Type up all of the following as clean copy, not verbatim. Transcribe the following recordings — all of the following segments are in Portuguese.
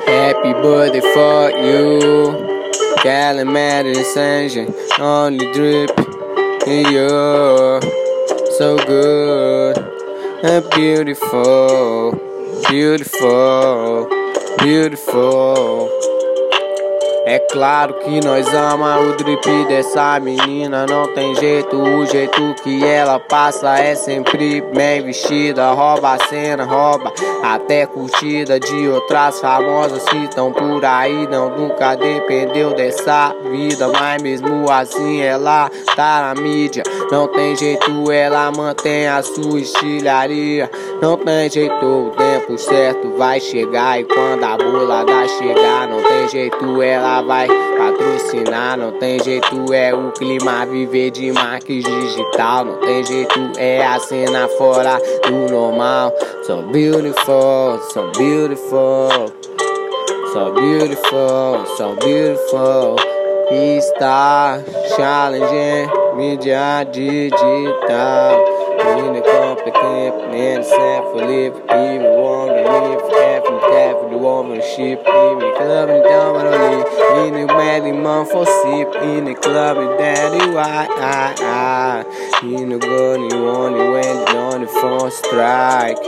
Happy birthday for you. Aquela medicine only drip in you. So good and beautiful, beautiful, beautiful. É claro que nós ama o drip dessa menina. Não tem jeito, o jeito que ela passa é sempre bem vestida. Rouba a cena, rouba até curtida de outras famosas que estão por aí. Não nunca dependeu dessa vida, mas mesmo assim ela tá na mídia. Não tem jeito, ela mantém a sua estilharia. Não tem jeito, o tempo certo vai chegar. E quando a bolada chegar, não tem jeito, ela vai patrocinar. Não tem jeito, é o clima, viver de marketing digital. Não tem jeito, é a cena fora do normal. So beautiful, so beautiful, so beautiful, so beautiful. Está challenging mídia digital. In the complicated man, set for live, even want to live, half of the womanship, in the club and down on the in the madly month for sip, in the club and daddy why in the gun you only went on the phone strike.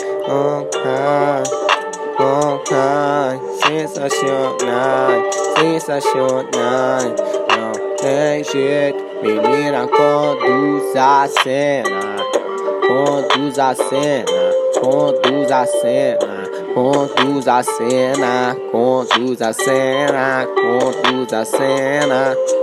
Sensacional, sensacional. Não tem jeito, menina, conduz a cena. Conduz a cena, conduz a cena, conduz a cena, conduz a cena, conduz a cena.